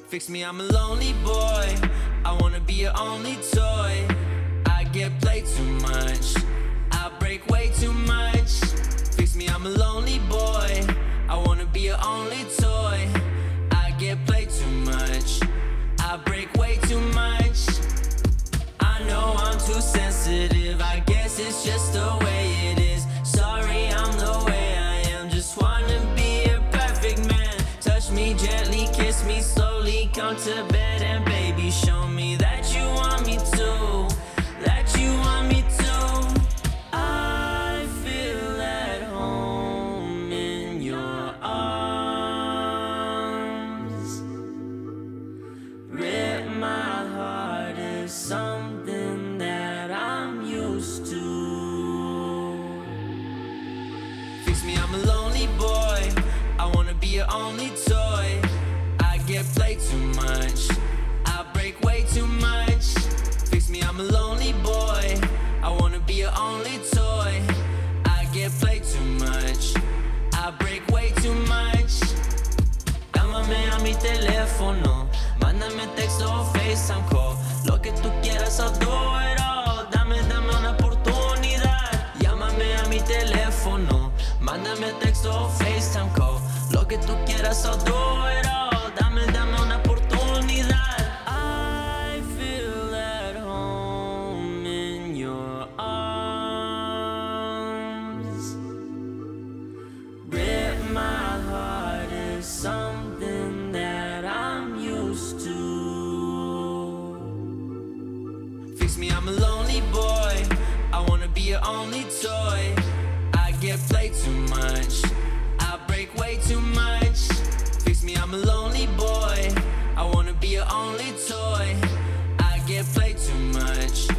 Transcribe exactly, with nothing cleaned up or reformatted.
Fix me, I'm a lonely boy. I wanna be your only toy. I get played too much. I break way too much. Fix me, I'm a lonely boy. I wanna be your only toy. I get played too much. I break way too much. I know I'm too sensitive. I guess it's just the way it is. Sorry, I'm the way I am. Just wanna be a perfect man. Touch me gently, kiss me slowly. Come to bed and baby, show me that you want me to. That you want me to. I feel at home in your arms. Rip my heart is something that I'm used to. Fix me, I'm a lonely boy. I wanna be your only toy. I get played too much. I break way too much. Fix me, I'm a lonely boy. I wanna be your only toy. I get played too much. I break way too much. Llámame a mi teléfono. Mándame texto o FaceTime call. Lo que tú quieras, I'll do it all. Dame, dame una oportunidad. Llámame a mi teléfono. Mándame texto o FaceTime call. Lo que tú quieras, I'll do it all. Dame, dame una oportunidad. I feel at home in your arms. Rip my heart is something that I'm used to. Fix me, I'm a lonely boy. I wanna be your only toy. I get played too much. I break way too much. Fix me, I'm a lonely boy. I wanna be your only toy. I get played too much.